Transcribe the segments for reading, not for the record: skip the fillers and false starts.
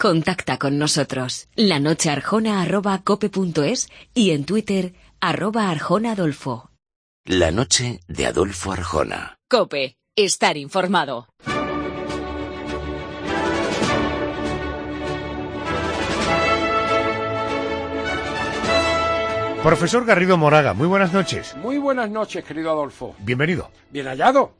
Contacta con nosotros. lanochearjona@cope.es y en Twitter @ArjonaAdolfo. La noche de Adolfo Arjona. Cope, estar informado. Profesor Garrido Moraga, muy buenas noches. Muy buenas noches, querido Adolfo. Bienvenido. Bien hallado.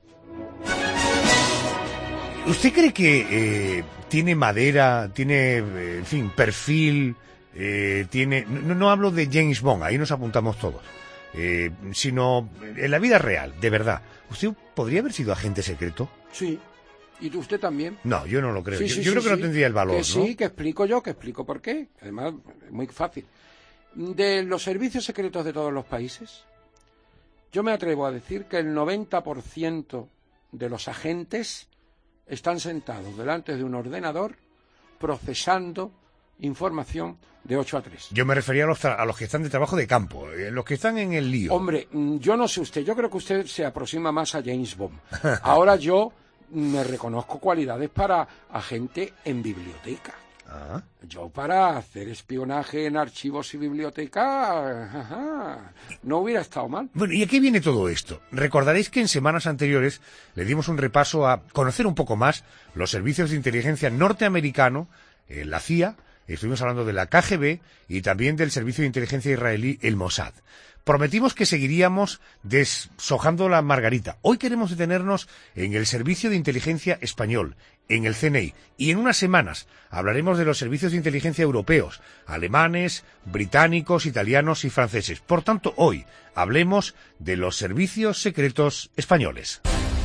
¿Usted cree que tiene madera, tiene, en fin, perfil, tiene... No hablo de James Bond, ahí nos apuntamos todos, sino en la vida real, de verdad. ¿Usted podría haber sido agente secreto? Sí. ¿Y usted también? No, yo no lo creo. Sí, yo creo que no tendría el valor, que ¿no? Sí, que explico por qué. Además, es muy fácil. De los servicios secretos de todos los países, yo me atrevo a decir que el 90% de los agentes están sentados delante de un ordenador procesando información de 8 a 3. Yo me refería a los que están de trabajo de campo, los que están en el lío. Hombre, yo no sé usted, yo creo que usted se aproxima más a James Bond. Ahora yo me reconozco cualidades para agente en biblioteca. Ah. Yo para hacer espionaje en archivos y biblioteca, no hubiera estado mal. Bueno, ¿y a qué viene todo esto? Recordaréis que en semanas anteriores le dimos un repaso a conocer un poco más los servicios de inteligencia norteamericano, la CIA, estuvimos hablando de la KGB y también del servicio de inteligencia israelí, el Mossad. Prometimos que seguiríamos deshojando la margarita. Hoy queremos detenernos en el servicio de inteligencia español, en el CNI, y en unas semanas hablaremos de los servicios de inteligencia europeos, alemanes, británicos, italianos y franceses. Por tanto, hoy hablemos de los servicios secretos españoles.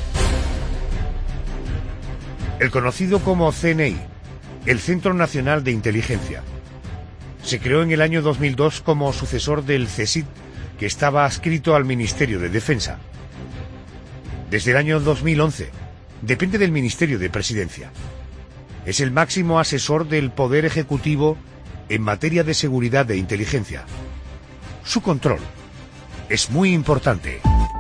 El conocido como CNI, el Centro Nacional de Inteligencia, se creó en el año 2002 como sucesor del CSIC, que estaba adscrito al Ministerio de Defensa. Desde el año 2011 depende del Ministerio de Presidencia. Es el máximo asesor del Poder Ejecutivo en materia de seguridad e inteligencia. Su control es muy importante.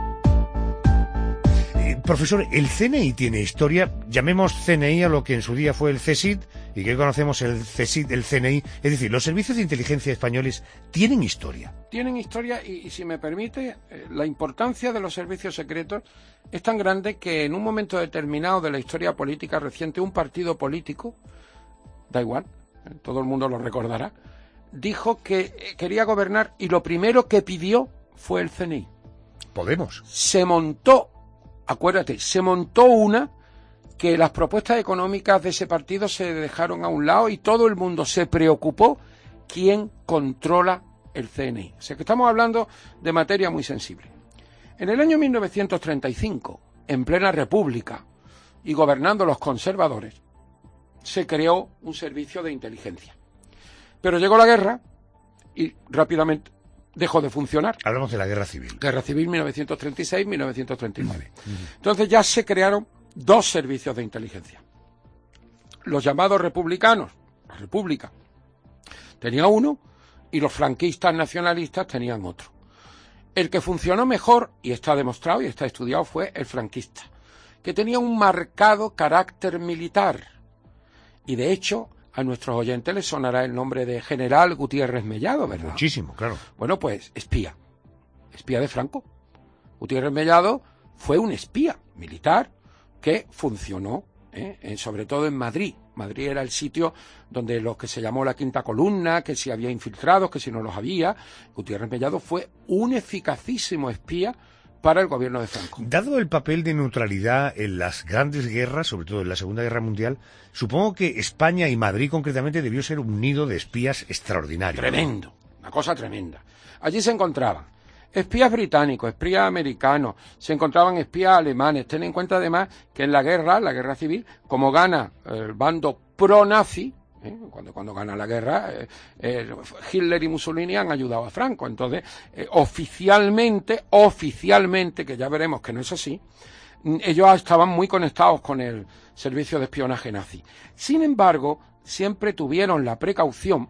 Profesor, ¿el CNI tiene historia? Llamemos CNI a lo que en su día fue el CSIC y que hoy conocemos el CSIC, el CNI. Es decir, ¿los servicios de inteligencia españoles tienen historia? Tienen historia y si me permite, la importancia de los servicios secretos es tan grande que en un momento determinado de la historia política reciente, un partido político, da igual, todo el mundo lo recordará, dijo que quería gobernar y lo primero que pidió fue el CNI. Podemos. Se montó una que las propuestas económicas de ese partido se dejaron a un lado y todo el mundo se preocupó quién controla el CNI. O sea que estamos hablando de materia muy sensible. En el año 1935, en plena república y gobernando los conservadores, se creó un servicio de inteligencia. Pero llegó la guerra y rápidamente dejó de funcionar. Hablamos de la Guerra Civil. Guerra Civil 1936-1939. Entonces ya se crearon dos servicios de inteligencia. Los llamados republicanos, la República, tenía uno y los franquistas nacionalistas tenían otro. El que funcionó mejor, y está demostrado y está estudiado, fue el franquista, que tenía un marcado carácter militar. Y de hecho, a nuestros oyentes les sonará el nombre de General Gutiérrez Mellado, ¿verdad? Muchísimo, claro. Bueno, pues espía de Franco. Gutiérrez Mellado fue un espía militar que funcionó, sobre todo en Madrid. Madrid era el sitio donde lo que se llamó la Quinta Columna, que si había infiltrados, que si no los había. Gutiérrez Mellado fue un eficacísimo espía para el gobierno de Franco. Dado el papel de neutralidad en las grandes guerras, sobre todo en la Segunda Guerra Mundial, supongo que España y Madrid concretamente debió ser un nido de espías extraordinario. Tremendo, una cosa tremenda. Allí se encontraban espías británicos, espías americanos, se encontraban espías alemanes. Ten en cuenta además que en la guerra civil, como gana el bando pro-nazi, cuando gana la guerra, Hitler y Mussolini han ayudado a Franco. Entonces, oficialmente, que ya veremos que no es así, ellos estaban muy conectados con el servicio de espionaje nazi. Sin embargo, siempre tuvieron la precaución,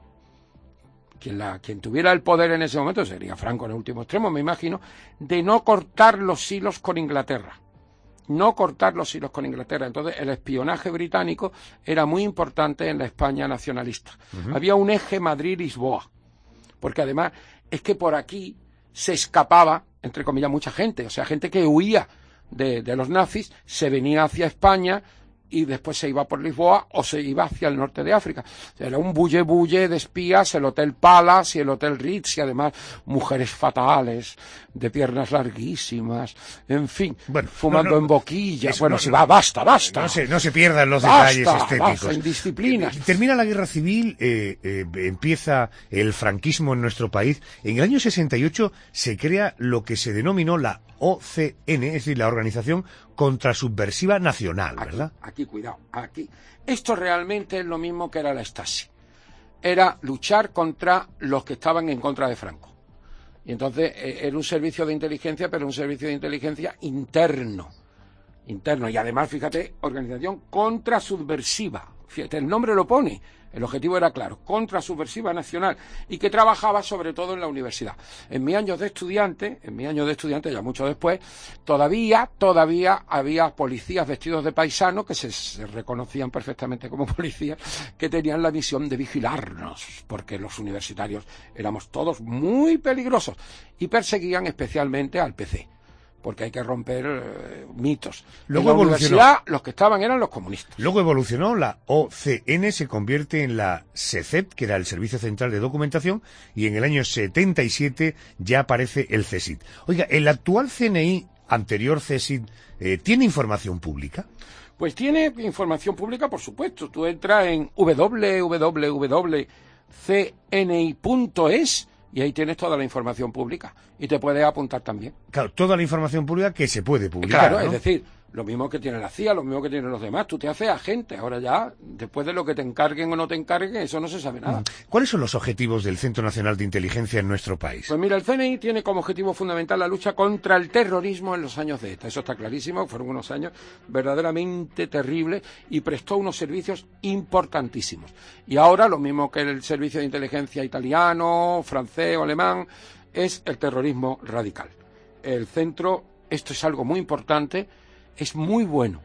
quien tuviera el poder en ese momento, sería Franco en el último extremo, me imagino, de no cortar los hilos con Inglaterra. no cortar los hilos con Inglaterra. Entonces, el espionaje británico era muy importante en la España nacionalista. Había un eje Madrid-Lisboa, porque además es que por aquí se escapaba, entre comillas, mucha gente, o sea, gente que huía de los nazis, se venía hacia España y después se iba por Lisboa o se iba hacia el norte de África. Era un bulle-bulle de espías, el Hotel Palace y el Hotel Ritz, y además mujeres fatales, de piernas larguísimas, en fin, bueno, fumando en boquillas. Bueno, si va, basta. No se pierdan los detalles estéticos. Basta, indisciplinas. Termina la Guerra Civil, empieza el franquismo en nuestro país. En el año 68 se crea lo que se denominó la OCN, es decir, la Organización Contrasubversiva Nacional, ¿verdad? Aquí, cuidado, aquí. Esto realmente es lo mismo que era la Stasi. Era luchar contra los que estaban en contra de Franco. Y entonces era un servicio de inteligencia, pero un servicio de inteligencia interno. Y además, fíjate, Organización Contrasubversiva. Fíjate, el nombre lo pone. El objetivo era claro, Contrasubversiva Nacional, y que trabajaba sobre todo en la universidad. En mi año de estudiante, ya mucho después, todavía había policías vestidos de paisano que se reconocían perfectamente como policías, que tenían la misión de vigilarnos, porque los universitarios éramos todos muy peligrosos y perseguían especialmente al PC. Porque hay que romper mitos. Luego en la universidad los que estaban eran los comunistas. Luego evolucionó, la OCN se convierte en la SECED, que era el Servicio Central de Documentación, y en el año 77 ya aparece el CSID. Oiga, ¿el actual CNI, anterior CSID, tiene información pública? Pues tiene información pública, por supuesto. Tú entras en www.cni.es y ahí tienes toda la información pública. Y te puedes apuntar también. Claro, toda la información pública que se puede publicar, claro, ¿no? Es decir, lo mismo que tiene la CIA, lo mismo que tienen los demás. Tú te haces agente. Ahora ya, después de lo que te encarguen o no te encarguen, eso no se sabe nada. ¿Cuáles son los objetivos del Centro Nacional de Inteligencia en nuestro país? Pues mira, el CNI tiene como objetivo fundamental la lucha contra el terrorismo en los años de ETA. Eso está clarísimo. Fueron unos años verdaderamente terribles y prestó unos servicios importantísimos. Y ahora, lo mismo que el servicio de inteligencia italiano, francés o alemán, es el terrorismo radical. El centro, esto es algo muy importante, es muy bueno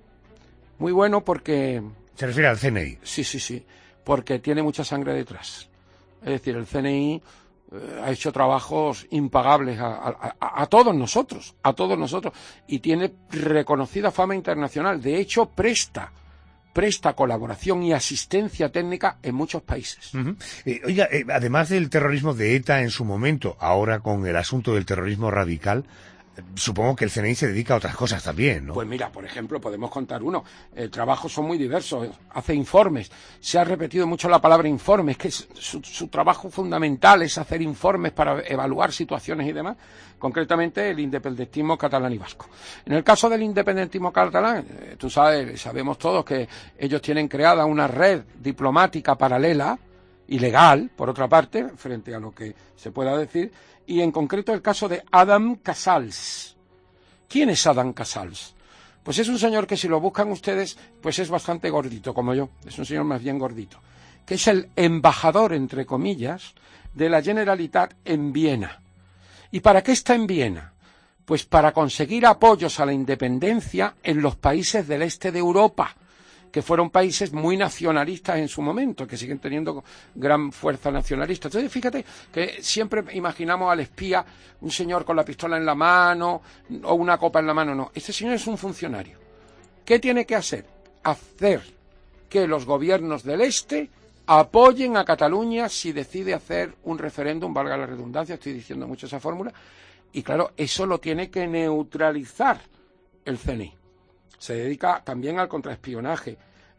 porque... ¿Se refiere al CNI? Sí, porque tiene mucha sangre detrás. Es decir, el CNI ha hecho trabajos impagables a todos nosotros, y tiene reconocida fama internacional. De hecho, presta colaboración y asistencia técnica en muchos países. Oiga, además del terrorismo de ETA en su momento, ahora con el asunto del terrorismo radical, supongo que el CNI se dedica a otras cosas también, ¿no? Pues mira, por ejemplo, podemos contar uno. Trabajos son muy diversos. Hace informes. Se ha repetido mucho la palabra informes, que su trabajo fundamental es hacer informes para evaluar situaciones y demás. Concretamente, el independentismo catalán y vasco. En el caso del independentismo catalán, sabemos todos que ellos tienen creada una red diplomática paralela, ilegal, por otra parte, frente a lo que se pueda decir, y en concreto el caso de Adam Casals. ¿Quién es Adam Casals? Pues es un señor que, si lo buscan ustedes, pues es bastante gordito, como yo, es un señor más bien gordito, que es el embajador, entre comillas, de la Generalitat en Viena. ¿Y para qué está en Viena? Pues para conseguir apoyos a la independencia en los países del este de Europa, que fueron países muy nacionalistas en su momento, que siguen teniendo gran fuerza nacionalista. Entonces, fíjate que siempre imaginamos al espía, un señor con la pistola en la mano o una copa en la mano. No, este señor es un funcionario. ¿Qué tiene que hacer? Hacer que los gobiernos del este apoyen a Cataluña si decide hacer un referéndum, valga la redundancia, estoy diciendo mucho esa fórmula, y claro, eso lo tiene que neutralizar el CNI. Se dedica también al contraespionaje.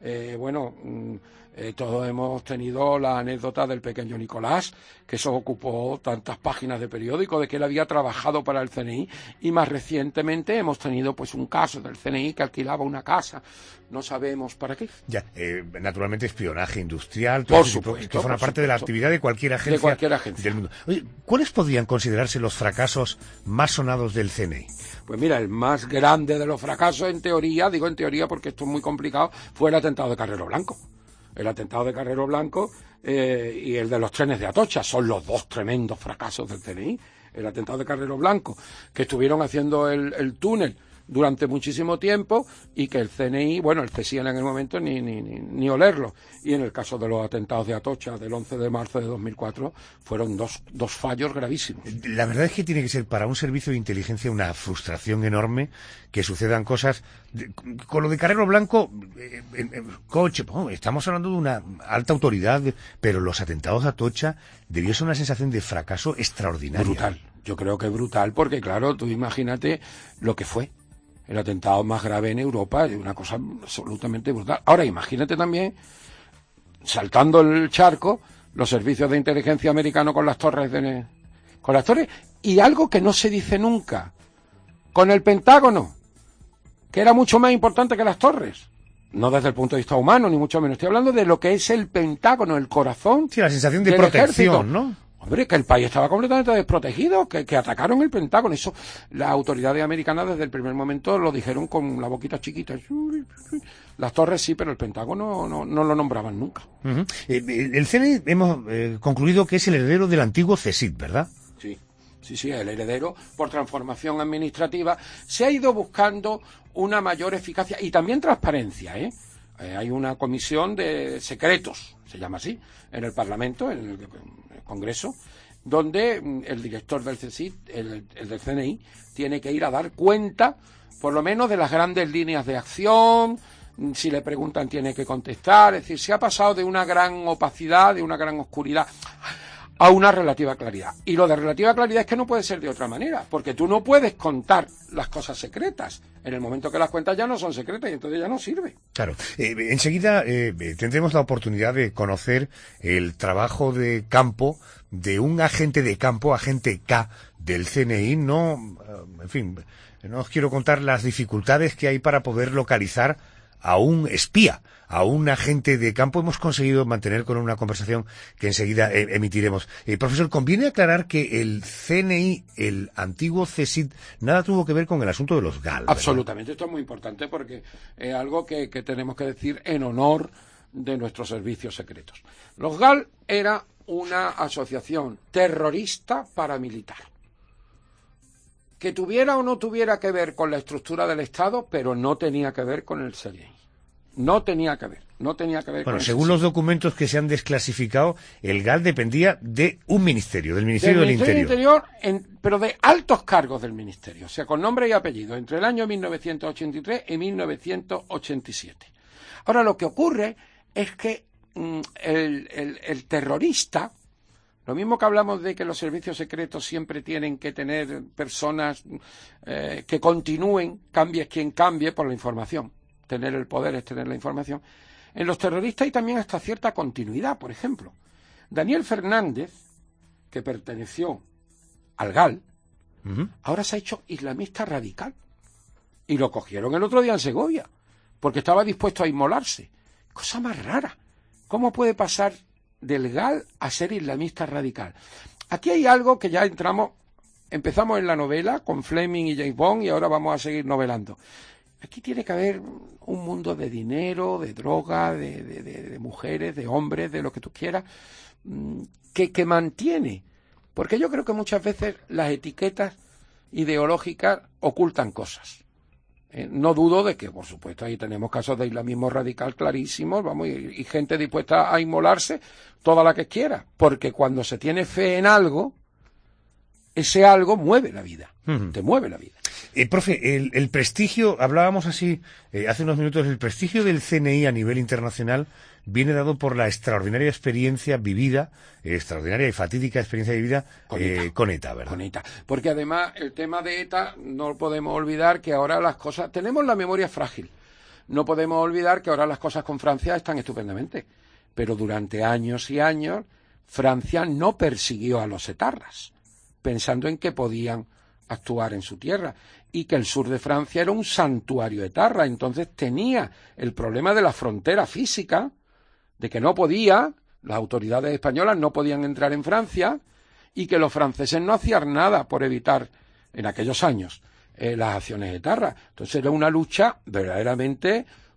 Todos hemos tenido la anécdota del pequeño Nicolás, que eso ocupó tantas páginas de periódico, de que él había trabajado para el CNI, y más recientemente hemos tenido pues un caso del CNI que alquilaba una casa, no sabemos para qué. Ya, naturalmente espionaje industrial, todo eso que forma parte de la actividad de cualquier agencia del mundo. Oye, ¿cuáles podrían considerarse los fracasos más sonados del CNI? Pues mira, el más grande de los fracasos, en teoría, digo en teoría porque esto es muy complicado, fue el atentado de Carrero Blanco. El atentado de Carrero Blanco y el de los trenes de Atocha son los dos tremendos fracasos del CNI. El atentado de Carrero Blanco, que estuvieron haciendo el túnel durante muchísimo tiempo y que el CNI, bueno, el CSI en aquel momento ni olerlo. Y en el caso de los atentados de Atocha del 11 de marzo de 2004 fueron dos fallos gravísimos. La verdad es que tiene que ser para un servicio de inteligencia una frustración enorme que sucedan cosas. Con lo de Carrero Blanco, coche, estamos hablando de una alta autoridad, pero los atentados de Atocha debió ser una sensación de fracaso extraordinaria. Brutal. Yo creo que es brutal porque, claro, tú imagínate lo que fue el atentado más grave en Europa, es una cosa absolutamente brutal. Ahora, imagínate también, saltando el charco, los servicios de inteligencia americanos con las torres y algo que no se dice nunca, con el Pentágono, que era mucho más importante que las torres. No desde el punto de vista humano, ni mucho menos. Estoy hablando de lo que es el Pentágono, el corazón. Sí, la sensación de protección, ejército. ¿no? Hombre, que el país estaba completamente desprotegido, que atacaron el Pentágono. Eso, las autoridades americanas desde el primer momento lo dijeron con la boquita chiquita. Las torres sí, pero el Pentágono no lo nombraban nunca. Uh-huh. El CNI hemos concluido que es el heredero del antiguo CSIC, ¿verdad? Sí, el heredero por transformación administrativa. Se ha ido buscando una mayor eficacia y también transparencia, hay una comisión de secretos, se llama así, en el Parlamento, en el Congreso, donde el director del CSIC, el del CNI, tiene que ir a dar cuenta, por lo menos, de las grandes líneas de acción. Si le preguntan tiene que contestar. Es decir, se ha pasado de una gran opacidad, de una gran oscuridad, a una relativa claridad. Y lo de relativa claridad es que no puede ser de otra manera, porque tú no puedes contar las cosas secretas. En el momento que las cuentas ya no son secretas y entonces ya no sirve. Claro. Enseguida tendremos la oportunidad de conocer el trabajo de campo de un agente de campo, agente K del CNI. No os quiero contar las dificultades que hay para poder localizar a un espía, a un agente de campo. Hemos conseguido mantener con una conversación que enseguida emitiremos. Profesor, conviene aclarar que el CNI, el antiguo CSIC, nada tuvo que ver con el asunto de los GAL, ¿verdad? Absolutamente, esto es muy importante porque es algo que tenemos que decir en honor de nuestros servicios secretos. Los GAL era una asociación terrorista paramilitar, que tuviera o no tuviera que ver con la estructura del Estado, pero no tenía que ver con el CNI. No tenía que ver Bueno, según los documentos que se han desclasificado, el GAL dependía de un ministerio, del Ministerio del Interior. Pero de altos cargos del Ministerio, o sea, con nombre y apellido, entre el año 1983 y 1987. Ahora, lo que ocurre es que el terrorista, lo mismo que hablamos de que los servicios secretos siempre tienen que tener personas que continúen, cambie quien cambie, por la información. Tener el poder es tener la información. En los terroristas hay también hasta cierta continuidad. Por ejemplo, Daniel Fernández, que perteneció al GAL, ahora se ha hecho islamista radical. Y lo cogieron el otro día en Segovia, porque estaba dispuesto a inmolarse. Cosa más rara. ¿Cómo puede pasar del GAL a ser islamista radical? Aquí hay algo que ya empezamos en la novela con Fleming y James Bond y ahora vamos a seguir novelando. Aquí tiene que haber un mundo de dinero, de droga, de mujeres, de hombres, de lo que tú quieras, que mantiene. Porque yo creo que muchas veces las etiquetas ideológicas ocultan cosas. No dudo de que, por supuesto, ahí tenemos casos de islamismo radical clarísimos, y gente dispuesta a inmolarse toda la que quiera. Porque cuando se tiene fe en algo, ese algo mueve la vida, te mueve la vida. Profe, el prestigio, hablábamos así hace unos minutos, el prestigio del CNI a nivel internacional viene dado por la extraordinaria experiencia vivida, extraordinaria y fatídica experiencia vivida con ETA, ¿verdad? Con ETA. Porque además el tema de ETA, no podemos olvidar que ahora las cosas, tenemos la memoria frágil, no podemos olvidar que ahora las cosas con Francia están estupendamente, pero durante años y años Francia no persiguió a los etarras, pensando en que podían actuar en su tierra, y que el sur de Francia era un santuario etarra, entonces tenía el problema de la frontera física, de que no podía, las autoridades españolas no podían entrar en Francia, y que los franceses no hacían nada por evitar, en aquellos años, las acciones etarras. Entonces era una lucha verdaderamente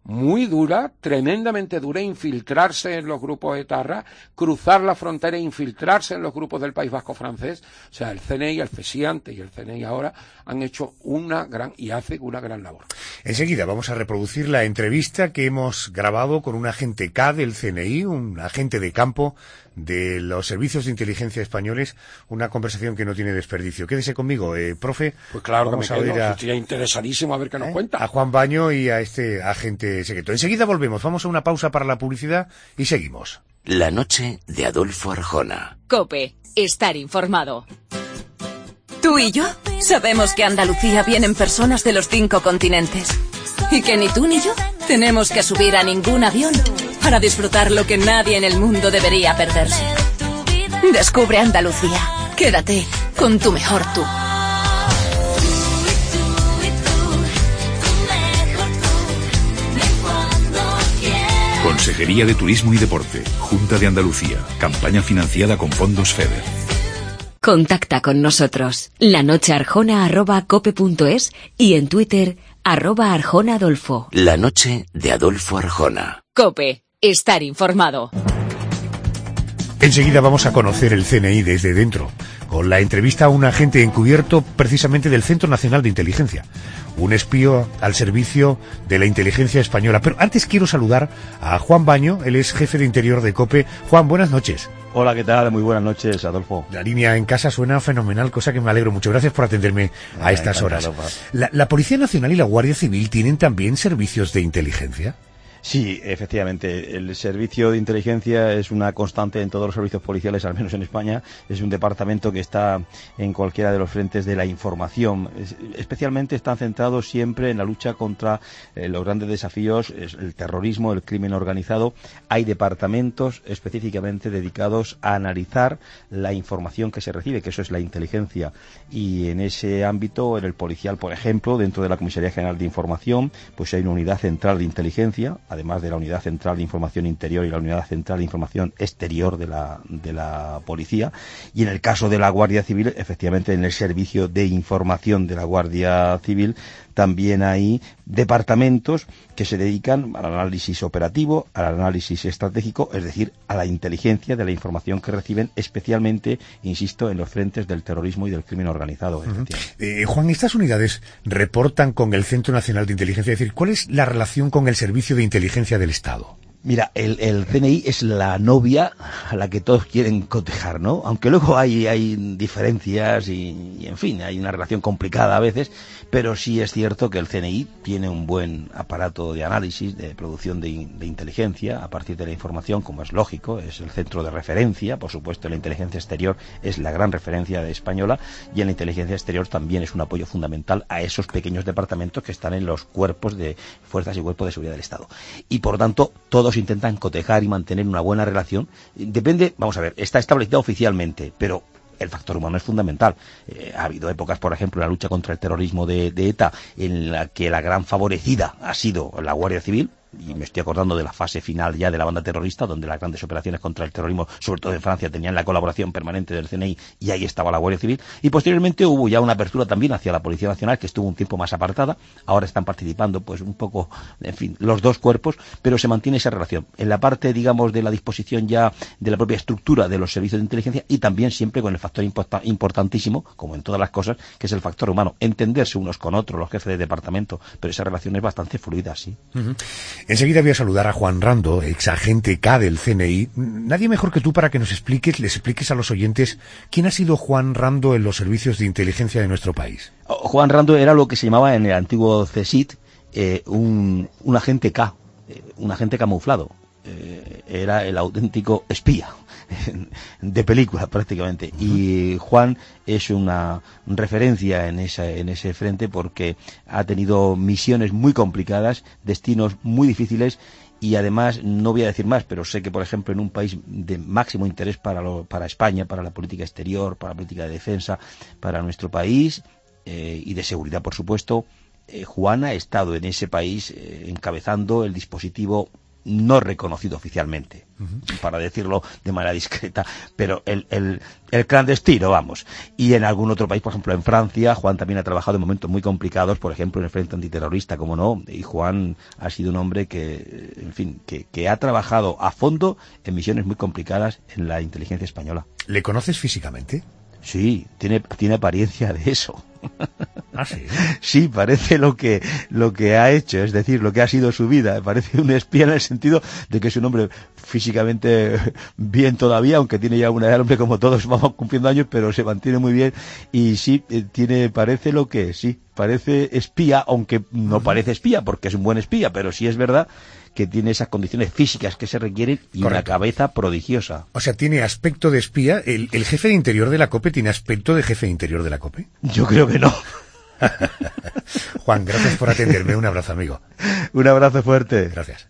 muy dura, tremendamente dura, infiltrarse en los grupos etarras, cruzar la frontera e infiltrarse en los grupos del País Vasco francés. O sea, el CNI, el FESI antes y el CNI ahora han hecho una gran labor. Enseguida vamos a reproducir la entrevista que hemos grabado con un agente K del CNI, un agente de campo de los servicios de inteligencia españoles, una conversación que no tiene desperdicio. Quédese conmigo, profe. Pues claro, vamos a oír estoy interesadísimo a ver qué nos cuenta. A Juan Baño y a este agente secreto. Enseguida volvemos, vamos a una pausa para la publicidad y seguimos. La noche de Adolfo Arjona. COPE, estar informado. Tú y yo sabemos que a Andalucía vienen personas de los 5 continentes y que ni tú ni yo tenemos que subir a ningún avión para disfrutar lo que nadie en el mundo debería perderse. Descubre Andalucía. Quédate con tu mejor tú. Consejería de Turismo y Deporte, Junta de Andalucía, campaña financiada con fondos FEDER. Contacta con nosotros. lanochearjona@cope.es y en Twitter @ArjonaAdolfo. La noche de Adolfo Arjona. COPE, estar informado. Enseguida vamos a conocer el CNI desde dentro, con la entrevista a un agente encubierto precisamente del Centro Nacional de Inteligencia, un espía al servicio de la inteligencia española. Pero antes quiero saludar a Juan Baño, él es jefe de Interior de COPE. Juan, buenas noches. Hola, ¿qué tal? Muy buenas noches, Adolfo. La línea en casa suena fenomenal, cosa que me alegro mucho. Gracias por atenderme a estas horas. ¿La Policía Nacional y la Guardia Civil tienen también servicios de inteligencia? Sí, efectivamente. El servicio de inteligencia es una constante en todos los servicios policiales, al menos en España. Es un departamento que está en cualquiera de los frentes de la información. Especialmente están centrados siempre en la lucha contra los grandes desafíos, el terrorismo, el crimen organizado. Hay departamentos específicamente dedicados a analizar la información que se recibe, que eso es la inteligencia. Y en ese ámbito, en el policial, por ejemplo, dentro de la Comisaría General de Información, pues hay una unidad central de inteligencia, además de la Unidad Central de Información Interior y la Unidad Central de Información Exterior de la Policía. Y en el caso de la Guardia Civil, efectivamente, en el Servicio de Información de la Guardia Civil, también hay departamentos que se dedican al análisis operativo, al análisis estratégico, es decir, a la inteligencia de la información que reciben, especialmente, insisto, en los frentes del terrorismo y del crimen organizado. Juan, estas unidades reportan con el Centro Nacional de Inteligencia, es decir, ¿cuál es la relación con el Servicio de Inteligencia del Estado? Mira, el CNI es la novia a la que todos quieren cotejar, ¿no? Aunque luego hay diferencias y, en fin, hay una relación complicada a veces, pero sí es cierto que el CNI tiene un buen aparato de análisis, de producción de inteligencia a partir de la información, como es lógico, es el centro de referencia, por supuesto, la inteligencia exterior es la gran referencia española, y en la inteligencia exterior también es un apoyo fundamental a esos pequeños departamentos que están en los cuerpos de fuerzas y cuerpos de seguridad del Estado. Y por tanto, todos intentan cotejar y mantener una buena relación. Depende, vamos a ver, está establecido oficialmente, pero el factor humano es fundamental. Ha habido épocas, por ejemplo, en la lucha contra el terrorismo de ETA, en la que la gran favorecida ha sido la Guardia Civil, y me estoy acordando de la fase final ya de la banda terrorista, donde las grandes operaciones contra el terrorismo, sobre todo en Francia, tenían la colaboración permanente del CNI, y ahí estaba la Guardia Civil, y posteriormente hubo ya una apertura también hacia la Policía Nacional, que estuvo un tiempo más apartada. Ahora están participando pues un poco, en fin, los dos cuerpos, pero se mantiene esa relación en la parte, digamos, de la disposición ya de la propia estructura de los servicios de inteligencia, y también siempre con el factor importantísimo, como en todas las cosas, que es el factor humano, entenderse unos con otros, los jefes de departamento, pero esa relación es bastante fluida, sí. Enseguida voy a saludar a Juan Rando, ex agente K del CNI. Nadie mejor que tú para que les expliques a los oyentes quién ha sido Juan Rando en los servicios de inteligencia de nuestro país. Juan Rando era lo que se llamaba en el antiguo CSIC un agente K, un agente camuflado. Era el auténtico espía de película prácticamente, y Juan es una referencia en ese frente, porque ha tenido misiones muy complicadas, destinos muy difíciles, y además, no voy a decir más, pero sé que, por ejemplo, en un país de máximo interés para España, para la política exterior, para la política de defensa, para nuestro país, y de seguridad, por supuesto, Juan ha estado en ese país encabezando el dispositivo no reconocido oficialmente, para decirlo de manera discreta, pero el clandestino, vamos. Y en algún otro país, por ejemplo en Francia, Juan también ha trabajado en momentos muy complicados, por ejemplo en el Frente Antiterrorista, como no, y Juan ha sido un hombre que, en fin, que ha trabajado a fondo en misiones muy complicadas en la inteligencia española. ¿Le conoces físicamente? Sí, tiene apariencia de eso. ¿Ah, sí? Sí, parece lo que ha hecho, es decir, lo que ha sido su vida. Parece un espía en el sentido de que es un hombre físicamente bien todavía, aunque tiene ya una edad, hombre, como todos vamos cumpliendo años, pero se mantiene muy bien. Y sí, parece lo que es, sí, parece espía, aunque no parece espía, porque es un buen espía, pero sí es verdad que tiene esas condiciones físicas que se requieren y Correcto. una cabeza prodigiosa. O sea, tiene aspecto de espía. ¿El jefe de interior de la COPE tiene aspecto de jefe de interior de la COPE? Yo creo que no. Juan, gracias por atenderme. Un abrazo, amigo. Un abrazo fuerte. Gracias.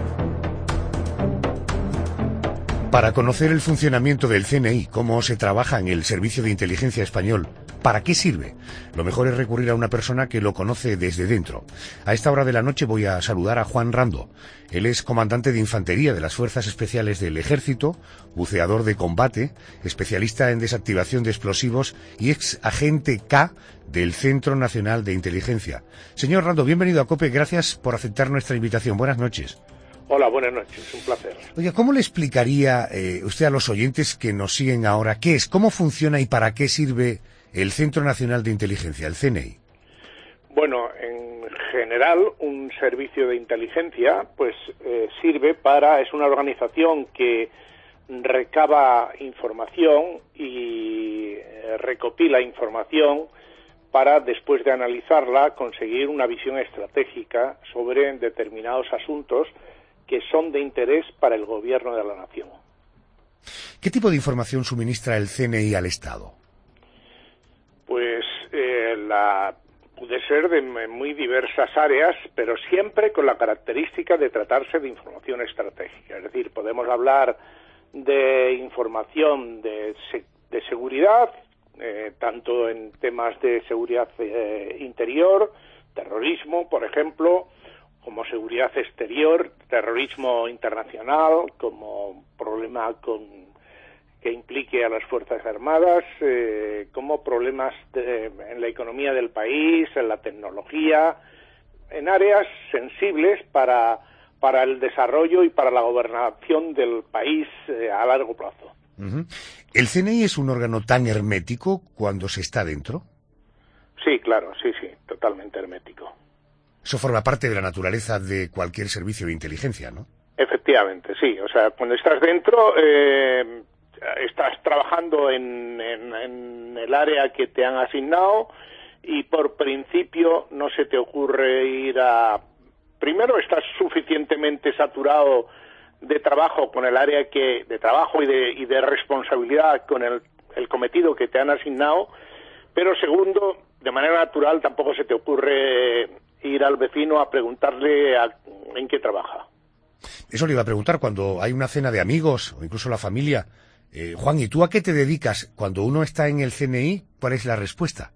Para conocer el funcionamiento del CNI, cómo se trabaja en el Servicio de Inteligencia Español, ¿para qué sirve? Lo mejor es recurrir a una persona que lo conoce desde dentro. A esta hora de la noche voy a saludar a Juan Rando. Él es comandante de infantería de las Fuerzas Especiales del Ejército, buceador de combate, especialista en desactivación de explosivos y ex agente K del Centro Nacional de Inteligencia. Señor Rando, bienvenido a COPE. Gracias por aceptar nuestra invitación. Buenas noches. Hola, buenas noches, un placer. Oye, ¿cómo le explicaría usted a los oyentes que nos siguen ahora qué es, cómo funciona y para qué sirve el Centro Nacional de Inteligencia, el CNI? Bueno, en general, un servicio de inteligencia, pues es una organización que recaba información y recopila información para, después de analizarla, conseguir una visión estratégica sobre determinados asuntos que son de interés para el gobierno de la nación. ¿Qué tipo de información suministra el CNI al Estado? Pues puede ser de muy diversas áreas, pero siempre con la característica de tratarse de información estratégica. Es decir, podemos hablar de información de seguridad, tanto en temas de seguridad interior, terrorismo, por ejemplo, como seguridad exterior, terrorismo internacional, como problema que implique a las Fuerzas Armadas, como problemas en la economía del país, en la tecnología, en áreas sensibles para el desarrollo y para la gobernación del país a largo plazo. Uh-huh. ¿El CNI es un órgano tan hermético cuando se está dentro? Sí, claro, sí, totalmente hermético. Eso forma parte de la naturaleza de cualquier servicio de inteligencia, ¿no? Efectivamente, sí. O sea, cuando estás dentro, estás trabajando en el área que te han asignado y por principio no se te ocurre ir a... Primero, estás suficientemente saturado de trabajo con el área de trabajo y de responsabilidad con el cometido que te han asignado, pero segundo, de manera natural tampoco se te ocurre ir al vecino a preguntarle en qué trabaja. Eso le iba a preguntar cuando hay una cena de amigos o incluso la familia. Juan, ¿y tú a qué te dedicas? Cuando uno está en el CNI, ¿cuál es la respuesta?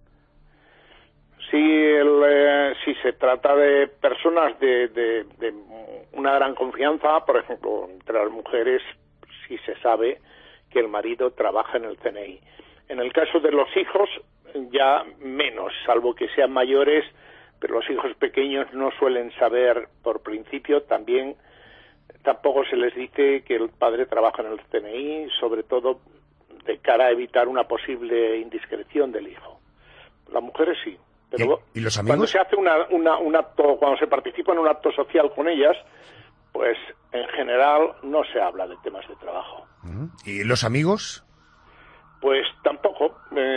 Si se trata de personas de una gran confianza, por ejemplo, entre las mujeres, sí se sabe que el marido trabaja en el CNI. En el caso de los hijos, ya menos, salvo que sean mayores, pero los hijos pequeños no suelen saber por principio. Tampoco se les dice que el padre trabaja en el CNI, sobre todo de cara a evitar una posible indiscreción del hijo. Las mujeres sí, pero ¿Y los amigos? Cuando se hace un acto, cuando se participa en un acto social con ellas, pues en general no se habla de temas de trabajo. Uh-huh. ¿Y los amigos? Pues tampoco.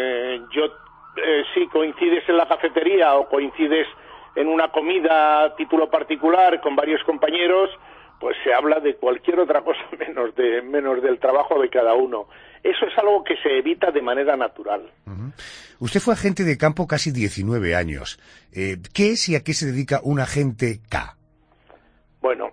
Si coincides en la cafetería o coincides en una comida a título particular con varios compañeros, pues se habla de cualquier otra cosa menos del trabajo de cada uno. Eso es algo que se evita de manera natural. Uh-huh. Usted fue agente de campo casi 19 años. ¿Qué es y a qué se dedica un agente K? Bueno,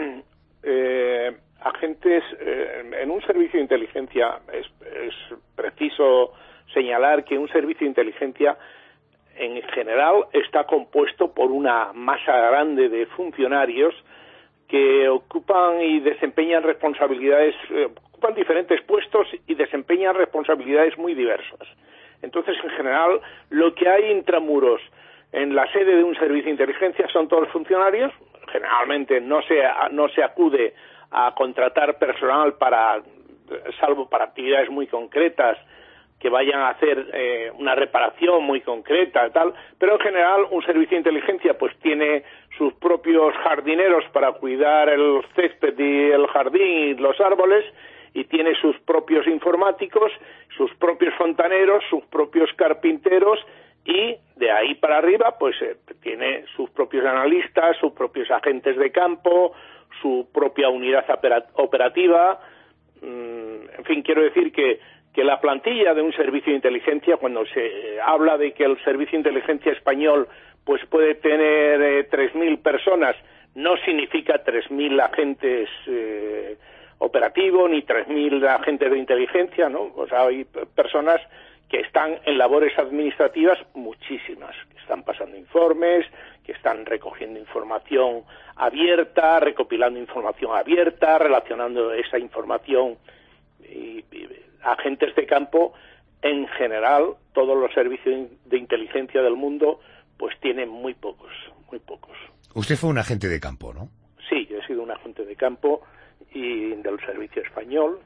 agentes en un servicio de inteligencia es preciso señalar que un servicio de inteligencia en general está compuesto por una masa grande de funcionarios que ocupan y desempeñan responsabilidades, ocupan diferentes puestos y desempeñan responsabilidades muy diversas. Entonces, en general, lo que hay intramuros en la sede de un servicio de inteligencia son todos funcionarios. Generalmente no se acude a contratar personal salvo para actividades muy concretas que vayan a hacer una reparación muy concreta y tal, pero en general un servicio de inteligencia pues tiene sus propios jardineros para cuidar el césped y el jardín y los árboles, y tiene sus propios informáticos, sus propios fontaneros, sus propios carpinteros, y de ahí para arriba pues tiene sus propios analistas, sus propios agentes de campo, su propia unidad operativa. En fin, quiero decir que la plantilla de un servicio de inteligencia, cuando se habla de que el servicio de inteligencia español pues puede tener 3.000 personas, no significa 3.000 agentes operativos ni 3.000 agentes de inteligencia, ¿no? O sea, hay personas que están en labores administrativas muchísimas, que están pasando informes, que están recogiendo información abierta, recopilando información abierta, relacionando esa información y agentes de campo. En general, todos los servicios de inteligencia del mundo pues tienen muy pocos. Usted fue un agente de campo, ¿no? Sí, yo he sido un agente de campo y del servicio español,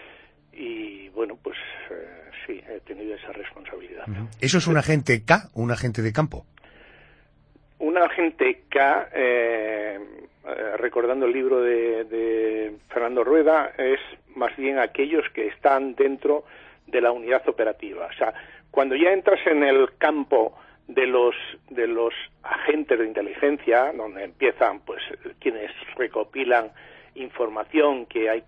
y bueno, pues sí, he tenido esa responsabilidad. ¿Eso es un agente K, un agente de campo? Un agente K, recordando el libro de Fernando Rueda, es más bien aquellos que están dentro de la unidad operativa. O sea, cuando ya entras en el campo de los agentes de inteligencia, donde empiezan pues quienes recopilan información que hay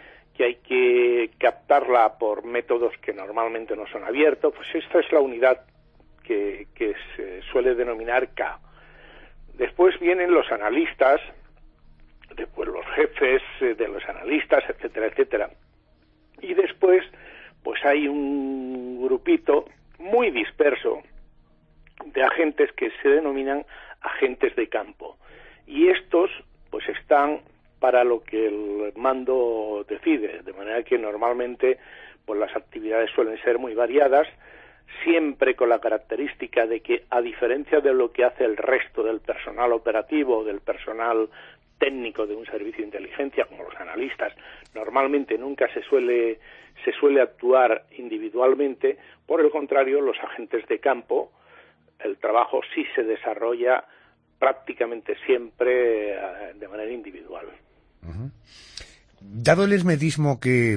que captarla por métodos que normalmente no son abiertos, pues esta es la unidad que se suele denominar K. Después vienen los analistas, después los jefes de los analistas, etcétera, etcétera. Y después pues hay un grupito muy disperso de agentes que se denominan agentes de campo. Y estos pues están para lo que el mando decide, de manera que normalmente pues las actividades suelen ser muy variadas, siempre con la característica de que, a diferencia de lo que hace el resto del personal operativo, del personal técnico de un servicio de inteligencia, como los analistas, normalmente nunca se suele actuar individualmente. Por el contrario, los agentes de campo, el trabajo sí se desarrolla prácticamente siempre de manera individual. Dado el esmedismo que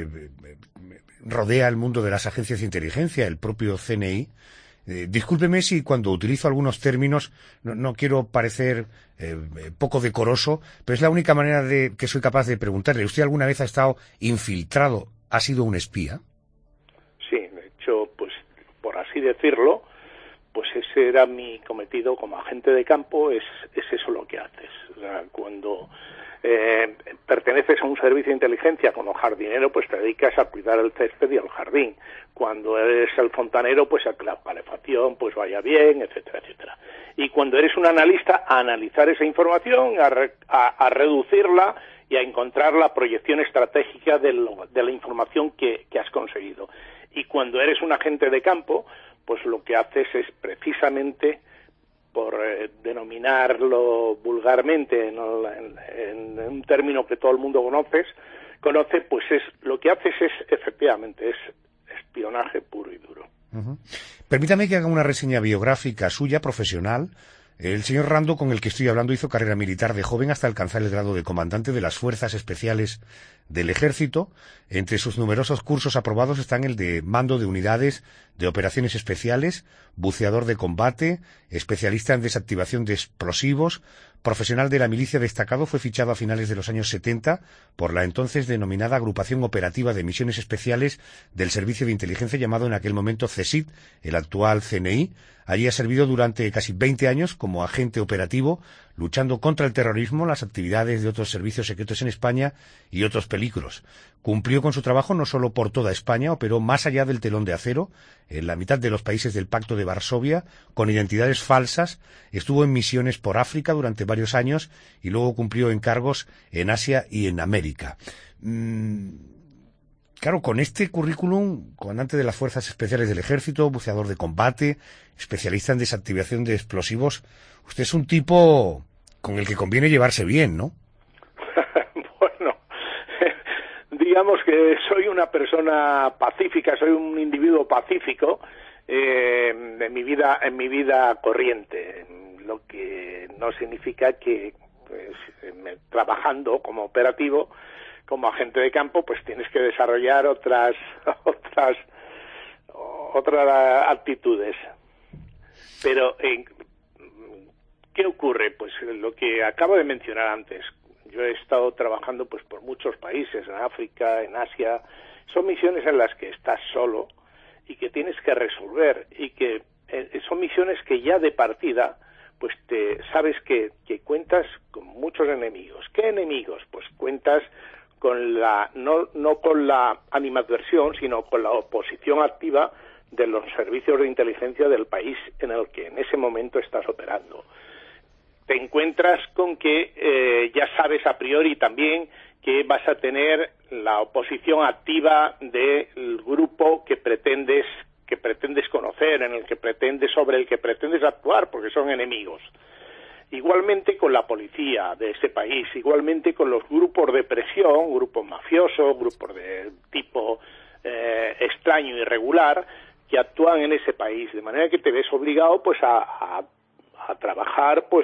rodea el mundo de las agencias de inteligencia, el propio CNI, discúlpeme si cuando utilizo algunos términos no quiero parecer poco decoroso, pero es la única manera de que soy capaz de preguntarle. ¿Usted alguna vez ha estado infiltrado? ¿Ha sido un espía? Sí, de hecho, pues por así decirlo, pues ese era mi cometido como agente de campo, es eso lo que haces. O sea, cuando perteneces a un servicio de inteligencia como jardinero, pues te dedicas a cuidar el césped y el jardín. Cuando eres el fontanero, pues a que la calefacción pues vaya bien, etcétera, etcétera. Y cuando eres un analista, a analizar esa información, a reducirla y a encontrar la proyección estratégica de la información que has conseguido. Y cuando eres un agente de campo, pues lo que haces es precisamente, por denominarlo vulgarmente en un término que todo el mundo conoce, pues lo que haces es efectivamente es espionaje puro y duro. Permítame que haga una reseña biográfica suya, profesional. El señor Rando, con el que estoy hablando, hizo carrera militar de joven hasta alcanzar el grado de comandante de las Fuerzas Especiales del Ejército. Entre sus numerosos cursos aprobados están el de mando de unidades de operaciones especiales, buceador de combate, especialista en desactivación de explosivos, profesional de la milicia destacado. Fue fichado a finales de los años 70 por la entonces denominada Agrupación Operativa de Misiones Especiales del Servicio de Inteligencia, llamado en aquel momento CSIC, el actual CNI. Allí ha servido durante casi 20 años como agente operativo, luchando contra el terrorismo, las actividades de otros servicios secretos en España y otros peligros. Cumplió con su trabajo no solo por toda España, operó más allá del telón de acero, en la mitad de los países del Pacto de Varsovia, con identidades falsas, estuvo en misiones por África durante varios años y luego cumplió encargos en Asia y en América. Claro, con este currículum, comandante de las Fuerzas Especiales del Ejército, buceador de combate, especialista en desactivación de explosivos, usted es un tipo con el que conviene llevarse bien, ¿no? Bueno, digamos que soy una persona pacífica, soy un individuo pacífico en mi vida corriente, lo que no significa que pues, trabajando como operativo, como agente de campo, pues tienes que desarrollar otras actitudes. Pero, ¿qué ocurre? Pues lo que acabo de mencionar antes. Yo he estado trabajando pues por muchos países, en África, en Asia. Son misiones en las que estás solo y que tienes que resolver, y que son misiones que ya de partida pues sabes que cuentas con muchos enemigos. ¿Qué enemigos? Pues cuentas con no con la animadversión, sino con la oposición activa de los servicios de inteligencia del país en el que en ese momento estás operando. Te encuentras con que ya sabes a priori también que vas a tener la oposición activa del grupo que pretendes conocer, sobre el que pretendes actuar, porque son enemigos. Igualmente con la policía de ese país, igualmente con los grupos de presión, grupos mafiosos, grupos de tipo extraño, irregular, que actúan en ese país, de manera que te ves obligado pues a trabajar pues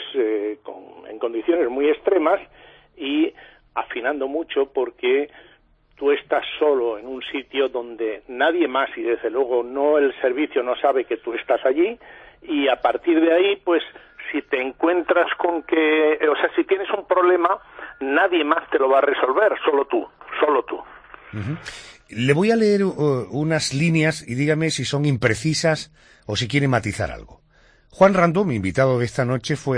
en condiciones muy extremas y afinando mucho, porque tú estás solo en un sitio donde nadie más, y desde luego no el servicio, no sabe que tú estás allí, y a partir de ahí pues si te encuentras con que, o sea, si tienes un problema, nadie más te lo va a resolver, solo tú. Uh-huh. Le voy a leer unas líneas y dígame si son imprecisas o si quiere matizar algo. Juan Rando, mi invitado de esta noche, fue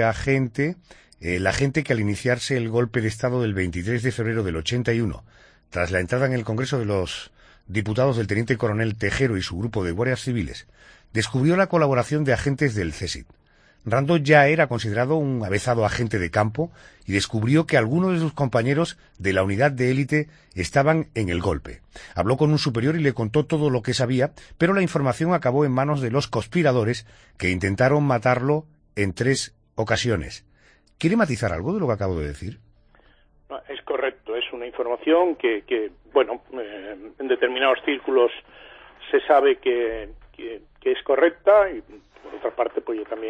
el agente que al iniciarse el golpe de Estado del 23 de febrero del 81, tras la entrada en el Congreso de los Diputados del teniente coronel Tejero y su grupo de guardias civiles, descubrió la colaboración de agentes del CSIC. Rando ya era considerado un avezado agente de campo y descubrió que algunos de sus compañeros de la unidad de élite estaban en el golpe. Habló con un superior y le contó todo lo que sabía, pero la información acabó en manos de los conspiradores que intentaron matarlo en 3 ocasiones. ¿Quiere matizar algo de lo que acabo de decir? No, es correcto, es una información que en determinados círculos se sabe que es correcta, y por otra parte pues yo también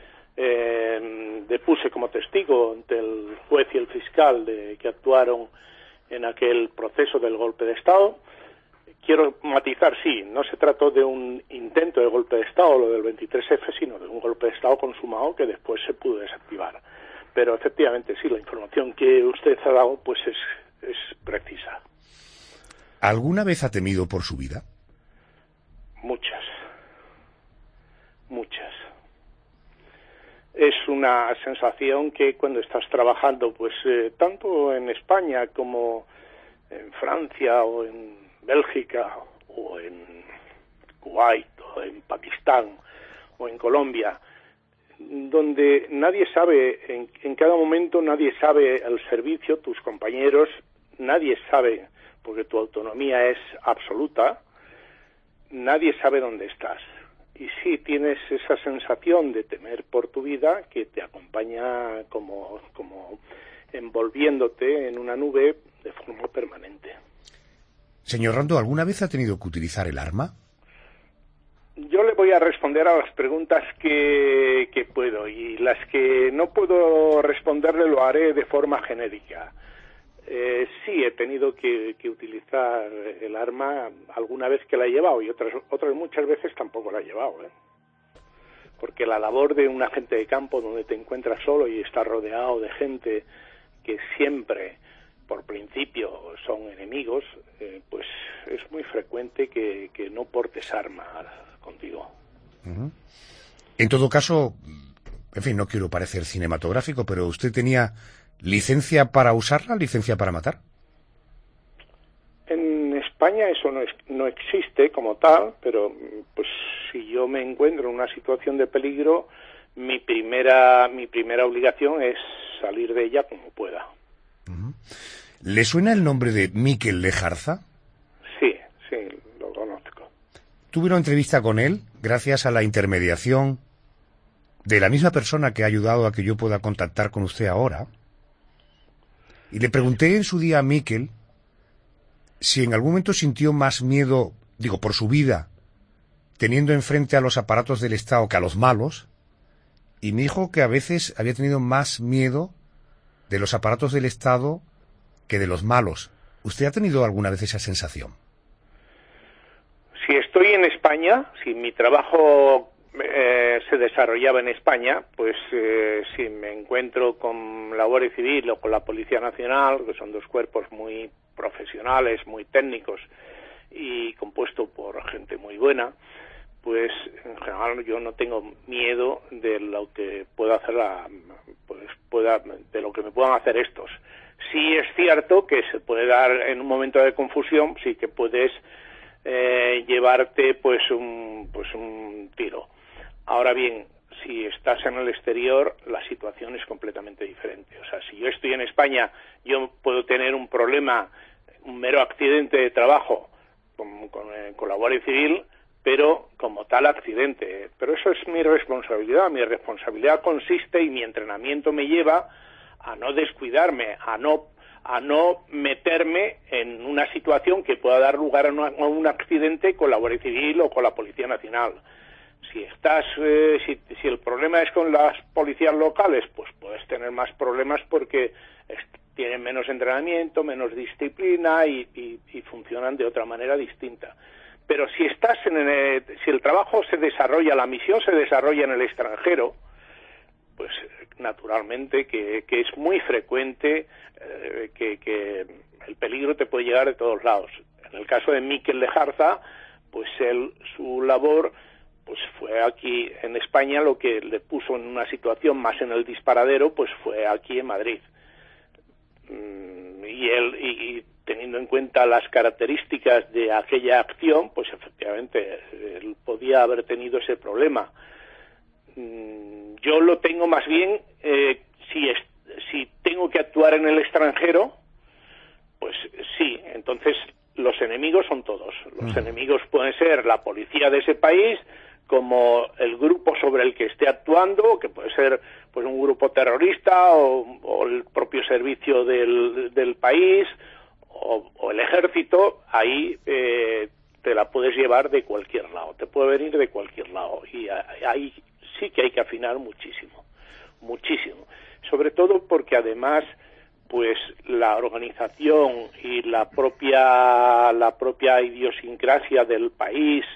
depuse como testigo ante el juez y el fiscal que actuaron en aquel proceso del golpe de Estado. Quiero matizar, sí, no se trató de un intento de golpe de Estado, lo del 23F, sino de un golpe de Estado consumado que después se pudo desactivar. Pero efectivamente sí, la información que usted ha dado pues es precisa. ¿Alguna vez ha temido por su vida? Muchas. Es una sensación que cuando estás trabajando, pues tanto en España como en Francia o en Bélgica o en Kuwait o en Pakistán o en Colombia, donde nadie sabe, en cada momento nadie sabe el servicio, tus compañeros, nadie sabe, porque tu autonomía es absoluta, nadie sabe dónde estás. Y sí tienes esa sensación de temer por tu vida que te acompaña como envolviéndote en una nube de forma permanente. Señor Rando, ¿alguna vez ha tenido que utilizar el arma? Yo le voy a responder a las preguntas que puedo, y las que no puedo responderle lo haré de forma genérica. Sí, he tenido que utilizar el arma alguna vez que la he llevado, y otras muchas veces tampoco la he llevado, porque la labor de un agente de campo donde te encuentras solo y estás rodeado de gente que siempre, por principio, son enemigos, pues es muy frecuente que no portes arma contigo. Uh-huh. En todo caso, en fin, no quiero parecer cinematográfico, pero ¿usted tenía licencia para usarla, licencia para matar? En España eso no existe como tal, pero pues si yo me encuentro en una situación de peligro, mi primera obligación es salir de ella como pueda. ¿Le suena el nombre de Mikel Lejarza? Sí, lo conozco. Tuve una entrevista con él gracias a la intermediación de la misma persona que ha ayudado a que yo pueda contactar con usted ahora. Y le pregunté en su día a Mikel si en algún momento sintió más miedo, digo, por su vida, teniendo enfrente a los aparatos del Estado que a los malos, y me dijo que a veces había tenido más miedo de los aparatos del Estado que de los malos. ¿Usted ha tenido alguna vez esa sensación? Si estoy en España, si mi trabajo se desarrollaba en España, pues si me encuentro con la Guardia Civil o con la Policía Nacional, que son dos cuerpos muy profesionales, muy técnicos y compuesto por gente muy buena, pues en general yo no tengo miedo de lo que pueda hacer de lo que me puedan hacer estos. Sí es cierto que se puede dar en un momento de confusión, sí que puedes llevarte pues un tiro. Ahora bien, si estás en el exterior, la situación es completamente diferente. O sea, si yo estoy en España, yo puedo tener un problema, un mero accidente de trabajo con la Guardia Civil, pero como tal accidente. Pero eso es mi responsabilidad. Mi responsabilidad consiste y mi entrenamiento me lleva a no descuidarme, a no meterme en una situación que pueda dar lugar a un accidente con la Guardia Civil o con la Policía Nacional. Si el problema es con las policías locales, pues puedes tener más problemas porque tienen menos entrenamiento, menos disciplina y funcionan de otra manera distinta. Pero si el trabajo se desarrolla, la misión se desarrolla en el extranjero, pues naturalmente que es muy frecuente que el peligro te puede llegar de todos lados. En el caso de Mikel Lejarza, pues su labor pues fue aquí en España, lo que le puso en una situación más en el disparadero, pues fue aquí en Madrid. Y teniendo en cuenta las características de aquella acción, pues efectivamente él podía haber tenido ese problema. Yo lo tengo más bien, si tengo que actuar en el extranjero, pues sí, entonces los enemigos son todos. Los enemigos pueden ser la policía de ese país, como el grupo sobre el que esté actuando, que puede ser pues un grupo terrorista o el propio servicio del país o el ejército. Ahí te la puedes llevar de cualquier lado, te puede venir de cualquier lado, y ahí sí que hay que afinar muchísimo, sobre todo porque además pues la organización y la propia idiosincrasia del país,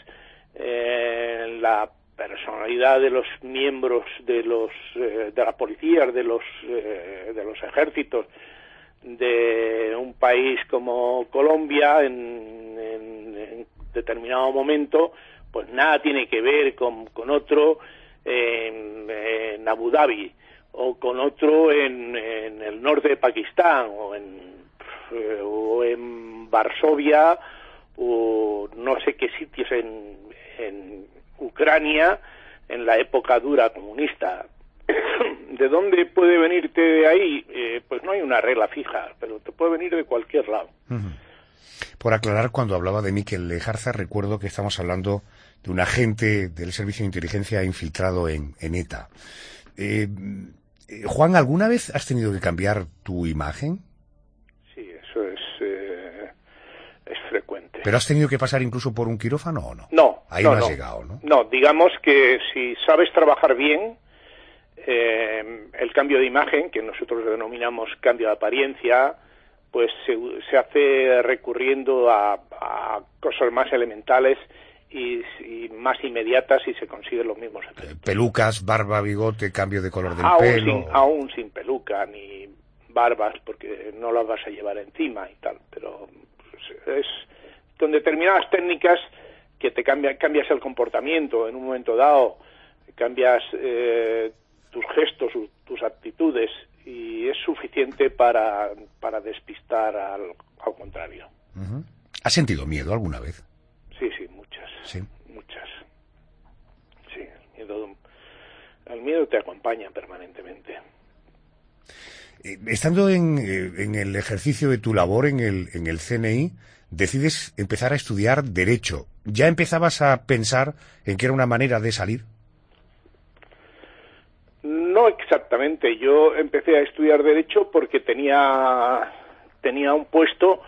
la personalidad de los miembros de la policía, de los ejércitos de un país como Colombia en determinado momento, pues nada tiene que ver con otro en Abu Dhabi o con otro en el norte de Pakistán o en Varsovia o no sé qué sitios en Ucrania en la época dura comunista. ¿De dónde puede venirte de ahí? Pues no hay una regla fija, pero te puede venir de cualquier lado. Por aclarar, cuando hablaba de Mikel Lejarza, recuerdo que estamos hablando de un agente del Servicio de Inteligencia infiltrado en ETA. Juan, ¿alguna vez has tenido que cambiar tu imagen? Sí, eso es frecuente. ¿Pero has tenido que pasar incluso por un quirófano o no? No. Ahí no has llegado, ¿no? No, digamos que si sabes trabajar bien, el cambio de imagen, que nosotros denominamos cambio de apariencia, pues se hace recurriendo a cosas más elementales y más inmediatas y se consiguen los mismos efectos. Pelucas, barba, bigote, cambio de color del pelo. Aún sin peluca ni barbas, porque no las vas a llevar encima y tal, pero pues, es con determinadas técnicas que te cambias el comportamiento en un momento dado, cambias tus gestos, tus actitudes, y es suficiente para despistar al contrario. Uh-huh. ¿Has sentido miedo alguna vez? Sí, muchas. Sí. Muchas. Sí, el miedo te acompaña permanentemente. Estando en el ejercicio de tu labor en el CNI, decides empezar a estudiar Derecho. ¿Ya empezabas a pensar en que era una manera de salir? No exactamente. Yo empecé a estudiar Derecho porque tenía un puesto